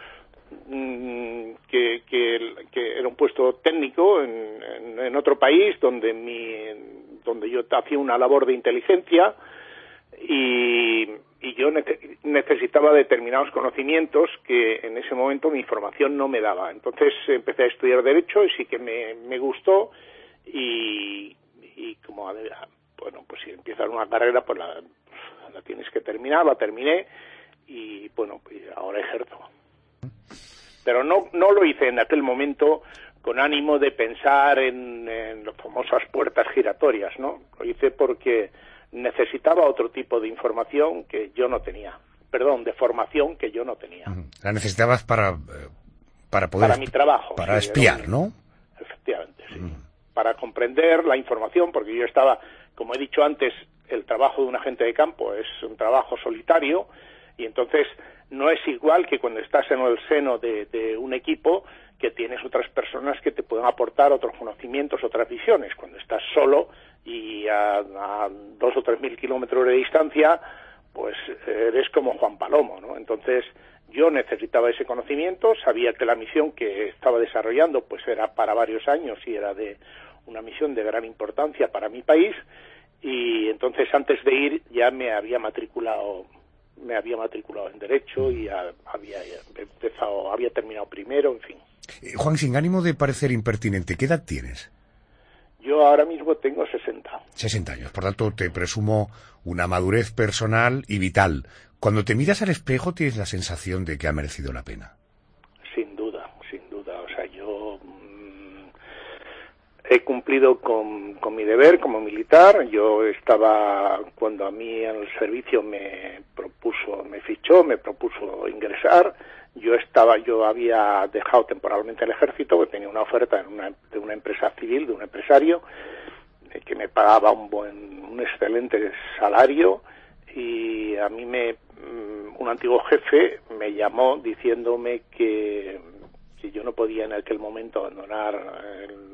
que era un puesto técnico en otro país donde yo hacía una labor de inteligencia y yo necesitaba determinados conocimientos que en ese momento mi formación no me daba. Entonces empecé a estudiar Derecho y sí que me gustó y como bueno, pues si empiezas una carrera pues la tienes que terminar, la terminé y bueno, pues ahora ejerzo. Pero no lo hice en aquel momento con ánimo de pensar en las famosas puertas giratorias, ¿no? Lo hice porque necesitaba otro tipo de información que yo no tenía. Perdón, de formación que yo no tenía. La necesitabas para poder... Para mi trabajo. Para espiar, ¿no? Efectivamente, sí. Para comprender la información, porque yo estaba, como he dicho antes, el trabajo de un agente de campo es un trabajo solitario, y entonces no es igual que cuando estás en el seno de un equipo que tienes otras personas que te pueden aportar otros conocimientos, otras visiones. Cuando estás solo y a 2 o 3 mil kilómetros de distancia, pues eres como Juan Palomo, ¿no? Entonces yo necesitaba ese conocimiento, sabía que la misión que estaba desarrollando pues era para varios años y era de una misión de gran importancia para mi país, y entonces antes de ir ya me había matriculado en Derecho y había terminado primero, en fin. Juan, sin ánimo de parecer impertinente, ¿qué edad tienes? Yo ahora mismo tengo 60. 60 años, por tanto te presumo una madurez personal y vital. Cuando te miras al espejo, ¿tienes la sensación de que ha merecido la pena? Sin duda. O sea, yo he cumplido con mi deber como militar. Yo estaba, cuando a mí en el servicio me propuso ingresar. Yo había dejado temporalmente el ejército porque tenía una oferta de una empresa civil, de un empresario que me pagaba un excelente salario, y a mí un antiguo jefe me llamó diciéndome que yo no podía en aquel momento abandonar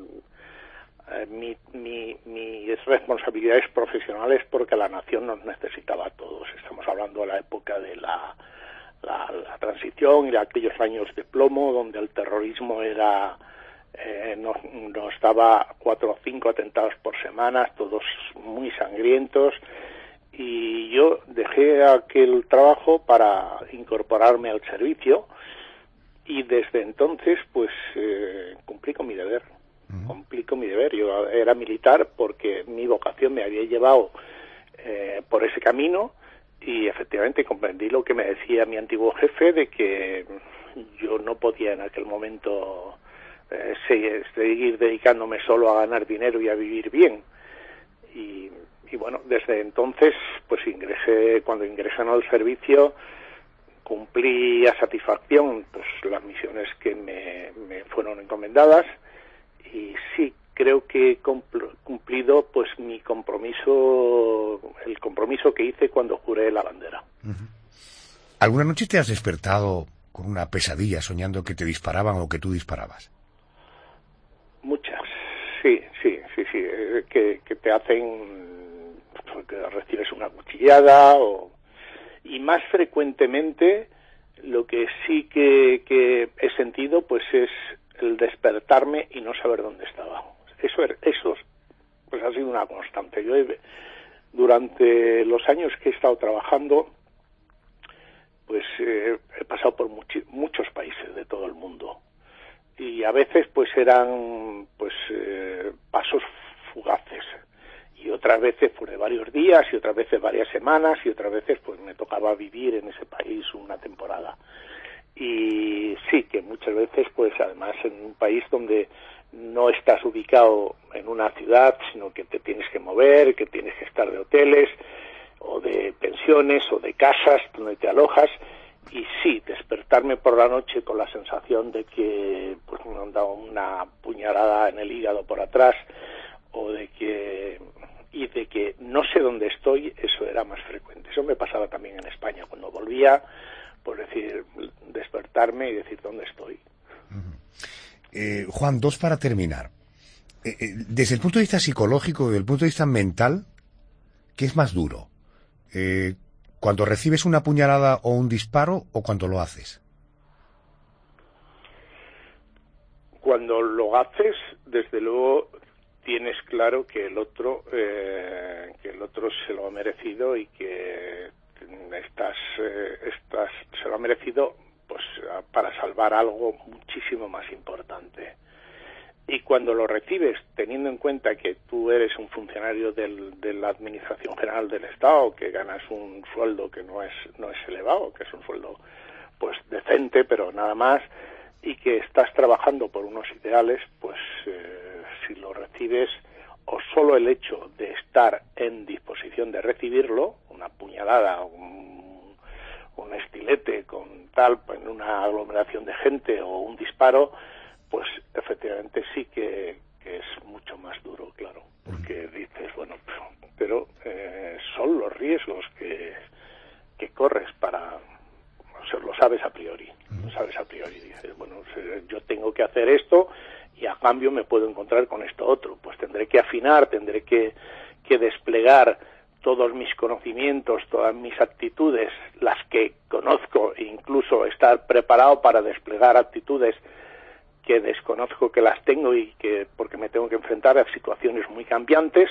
mis responsabilidades profesionales porque la nación nos necesitaba a todos. Estamos hablando de la época de la transición y de aquellos años de plomo donde el terrorismo nos daba 4 o 5 atentados por semana, todos muy sangrientos, y yo dejé aquel trabajo para incorporarme al servicio, y desde entonces pues cumplí con mi deber. Yo era militar porque mi vocación me había llevado por ese camino, y efectivamente comprendí lo que me decía mi antiguo jefe, de que yo no podía en aquel momento seguir dedicándome solo a ganar dinero y a vivir bien. Y bueno, desde entonces, pues cuando ingresé al servicio, cumplí a satisfacción pues las misiones que me fueron encomendadas, y sí, creo que he cumplido pues el compromiso que hice cuando juré la bandera. ¿Alguna noche te has despertado con una pesadilla soñando que te disparaban o que tú disparabas? Muchas, sí, que te hacen, que recibes una cuchillada, y más frecuentemente lo que sí que he sentido pues es el despertarme y no saber dónde estaba. Eso pues ha sido una constante. Yo durante los años que he estado trabajando, pues he pasado por muchos países de todo el mundo, y a veces pues eran pues pasos fugaces, y otras veces pues de varios días, y otras veces varias semanas, y otras veces pues me tocaba vivir en ese país una temporada. Y sí, que muchas veces, pues además en un país donde no estás ubicado en una ciudad, sino que te tienes que mover, que tienes que estar de hoteles o de pensiones o de casas donde te alojas, y sí, despertarme por la noche con la sensación de que pues me han dado una puñalada en el hígado por atrás, o de que no sé dónde estoy, eso era más frecuente. Eso me pasaba también en España, cuando volvía, por decir, despertarme y decir dónde estoy. Juan, dos para terminar. Desde el punto de vista psicológico, desde el punto de vista mental, ¿qué es más duro? ¿Cuando recibes una puñalada o un disparo o cuando lo haces? Cuando lo haces, desde luego tienes claro que el otro se lo ha merecido y que se lo ha merecido pues para salvar algo muchísimo más importante. Y cuando lo recibes, teniendo en cuenta que tú eres un funcionario de la Administración General del Estado, que ganas un sueldo que no es elevado, que es un sueldo pues decente, pero nada más, y que estás trabajando por unos ideales, pues si lo recibes, o solo el hecho de estar en disposición de recibirlo, una puñalada, un estilete con tal, en una aglomeración de gente, o un disparo, pues efectivamente sí que es mucho más duro, claro, porque dices, bueno, pero son los riesgos que corres para, o sea, lo sabes a priori, dices, bueno, yo tengo que hacer esto y a cambio me puedo encontrar con esto otro, pues tendré que afinar, tendré que desplegar todos mis conocimientos, todas mis actitudes, las que conozco, e incluso estar preparado para desplegar actitudes que desconozco que las tengo y que porque me tengo que enfrentar a situaciones muy cambiantes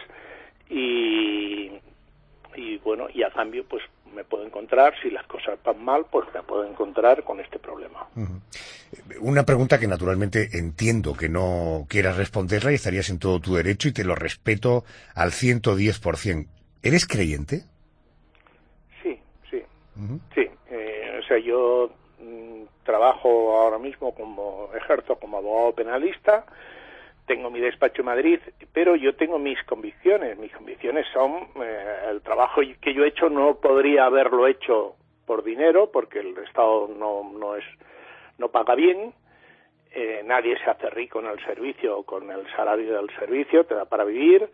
y bueno, y a cambio pues me puedo encontrar, si las cosas van mal, pues me puedo encontrar con este problema. Una pregunta que naturalmente entiendo que no quieras responderla y estarías en todo tu derecho y te lo respeto al 110%. ¿Eres creyente? Sí. Sí, o sea, yo trabajo ahora mismo ejerzo como abogado penalista, tengo mi despacho en Madrid, pero yo tengo mis convicciones. Mis convicciones son, el trabajo que yo he hecho no podría haberlo hecho por dinero, porque el Estado no paga bien, nadie se hace rico en el servicio, con el salario del servicio, te da para vivir,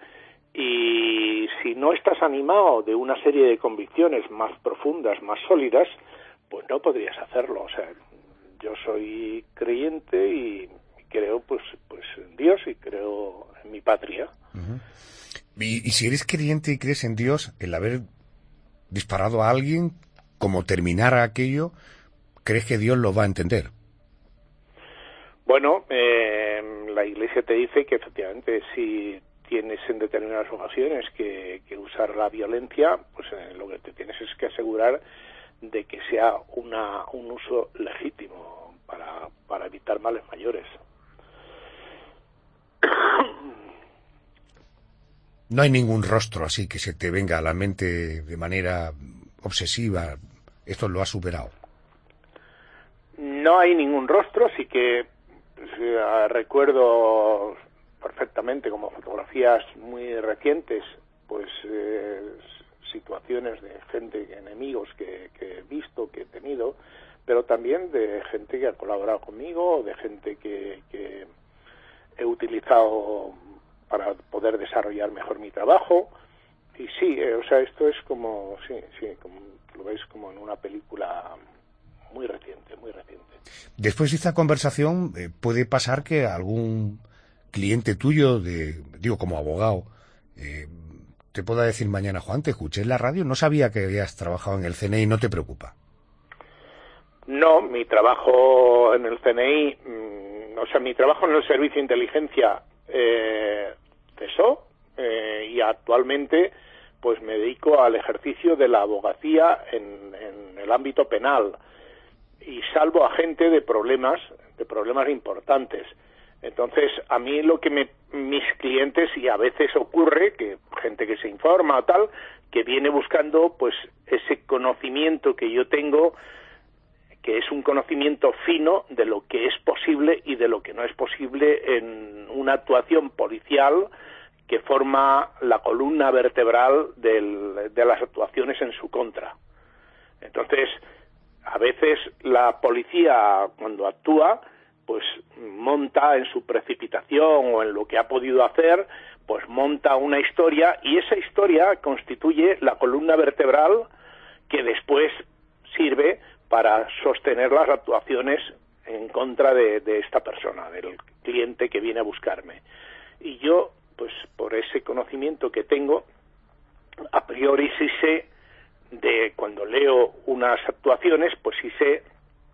y si no estás animado de una serie de convicciones más profundas, más sólidas, pues no podrías hacerlo. O sea, yo soy creyente y creo pues en Dios y creo en mi patria. Y si eres creyente y crees en Dios, el haber disparado a alguien, como terminar aquello, ¿crees que Dios lo va a entender? Bueno, la Iglesia te dice que efectivamente si tienes en determinadas ocasiones que usar la violencia, pues lo que te tienes es que asegurar de que sea un uso legítimo para evitar males mayores. No hay ningún rostro así que se te venga a la mente de manera obsesiva. Esto lo has superado. No hay ningún rostro, sí que recuerdo perfectamente como fotografías muy recientes, pues situaciones de gente, enemigos que he visto, que he tenido, pero también de gente que ha colaborado conmigo, de gente que he utilizado para poder desarrollar mejor mi trabajo. Y sí, o sea, esto es como, sí, como lo veis como en una película muy reciente. Después de esta conversación, puede pasar que algún cliente tuyo, digo como abogado, te pueda decir mañana, Juan, te escuché en la radio, no sabía que habías trabajado en el CNI, ¿no te preocupa? No, mi trabajo en el CNI, o sea, mi trabajo en el Servicio de Inteligencia cesó y actualmente pues me dedico al ejercicio de la abogacía en el ámbito penal y salvo a gente de problemas importantes. Entonces, a mí lo que mis clientes, y a veces ocurre que gente que se informa o tal, que viene buscando pues ese conocimiento que yo tengo, que es un conocimiento fino de lo que es posible y de lo que no es posible en una actuación policial que forma la columna vertebral de las actuaciones en su contra. Entonces, a veces la policía, cuando actúa, pues monta en su precipitación o en lo que ha podido hacer, pues monta una historia, y esa historia constituye la columna vertebral que después sirve para sostener las actuaciones en contra de esta persona, del cliente que viene a buscarme. Y yo, pues por ese conocimiento que tengo, a priori sí sé, de cuando leo unas actuaciones, pues sí sé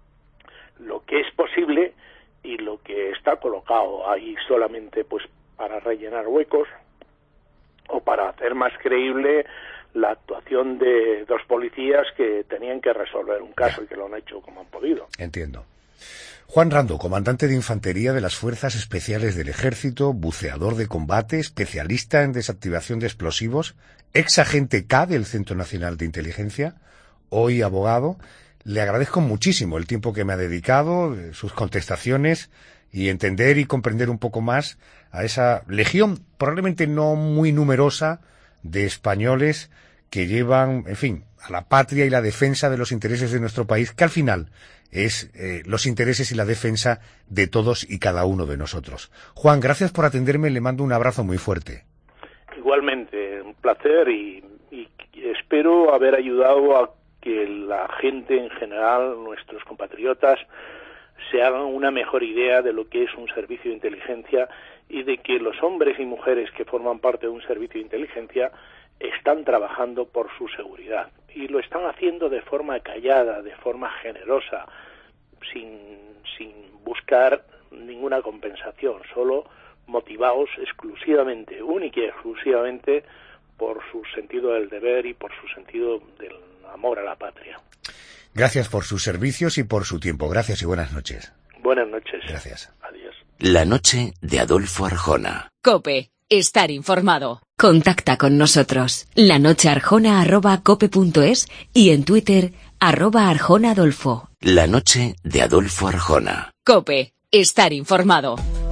lo que es posible y lo que está colocado ahí solamente pues para rellenar huecos o para hacer más creíble la actuación de dos policías que tenían que resolver un caso y que lo han hecho como han podido. Entiendo. Juan Rando, comandante de infantería de las Fuerzas Especiales del Ejército, buceador de combate, especialista en desactivación de explosivos, ex agente K del Centro Nacional de Inteligencia, hoy abogado. Le agradezco muchísimo el tiempo que me ha dedicado, sus contestaciones y entender y comprender un poco más a esa legión, probablemente no muy numerosa, de españoles que llevan, en fin, a la patria y la defensa de los intereses de nuestro país, que al final es los intereses y la defensa de todos y cada uno de nosotros. Juan, gracias por atenderme, le mando un abrazo muy fuerte. Igualmente, un placer y espero haber ayudado a que la gente en general, nuestros compatriotas, se hagan una mejor idea de lo que es un servicio de inteligencia y de que los hombres y mujeres que forman parte de un servicio de inteligencia están trabajando por su seguridad y lo están haciendo de forma callada, de forma generosa, sin buscar ninguna compensación, solo motivados exclusivamente, única y exclusivamente por su sentido del deber y por su sentido del amor a la patria. Gracias por sus servicios y por su tiempo. Gracias y buenas noches. Buenas noches. Gracias. Adiós. La noche de Adolfo Arjona. COPE. Estar informado. Contacta con nosotros. lanochearjona@cope.es y en Twitter @ArjonaAdolfo. La noche de Adolfo Arjona. COPE. Estar informado.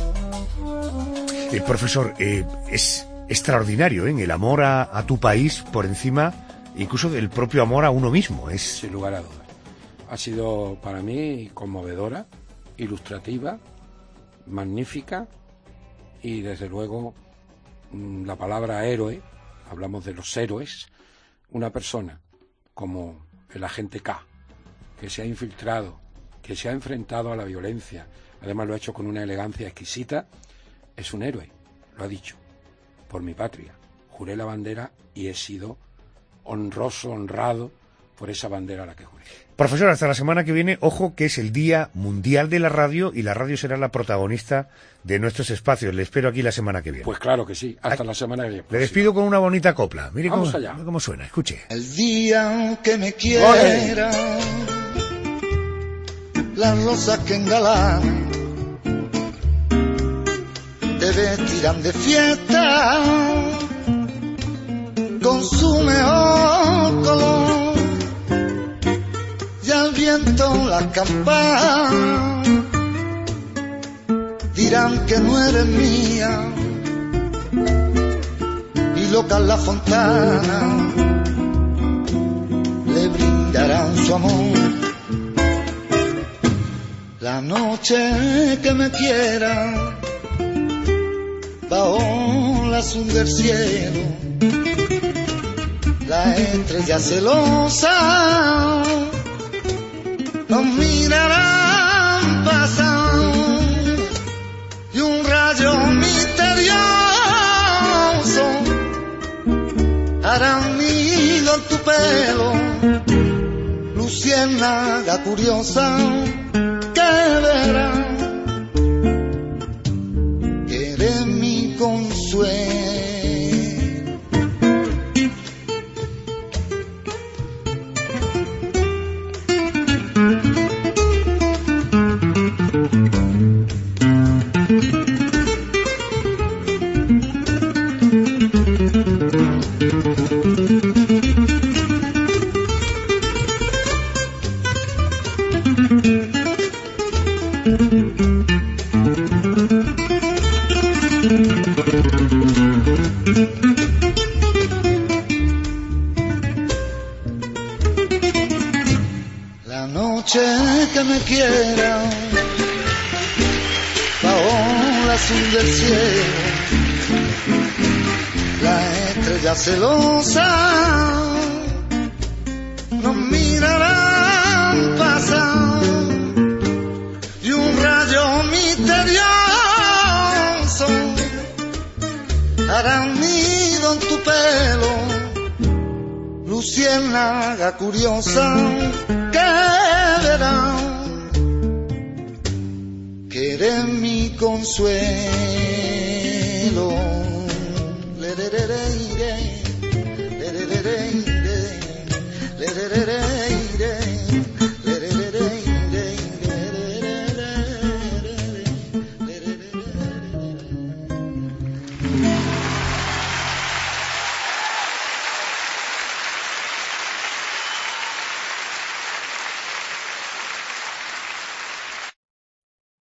Profesor, es extraordinario, el amor a tu país por encima incluso del propio amor a uno mismo. Sin lugar a dudas. Ha sido para mí conmovedora, ilustrativa, magnífica y desde luego la palabra héroe, hablamos de los héroes, una persona como el agente K, que se ha infiltrado, que se ha enfrentado a la violencia, además lo ha hecho con una elegancia exquisita, es un héroe, lo ha dicho, por mi patria, juré la bandera y he sido honroso, honrado por esa bandera a la que juré. Profesor, hasta la semana que viene, ojo que es el Día Mundial de la Radio y la radio será la protagonista de nuestros espacios. Le espero aquí la semana que viene. Pues claro que sí, hasta la semana que viene. Le despido con una bonita copla. Mire allá. Cómo suena, escuche. El día que me quiera, las rosas que engalanan te vestirán de fiesta con su mejor color. Y al viento las campanas dirán que no eres mía, y locas la fontana le brindarán su amor. La noche que me quiera, bajo la azul del cielo, la estrella celosa nos mirarán pasar y un rayo misterioso hará un nido en tu pelo, luciérnaga curiosa que verá que eres mi consuelo. me quieran, bajo el azul del cielo, la estrella celosa nos mirarán pasar y un rayo misterioso hará un nido en tu pelo, luciérnaga curiosa que verá que eres mi consuelo. Le, le, le, le, le, le, le, le, le, le, le, le, le, le.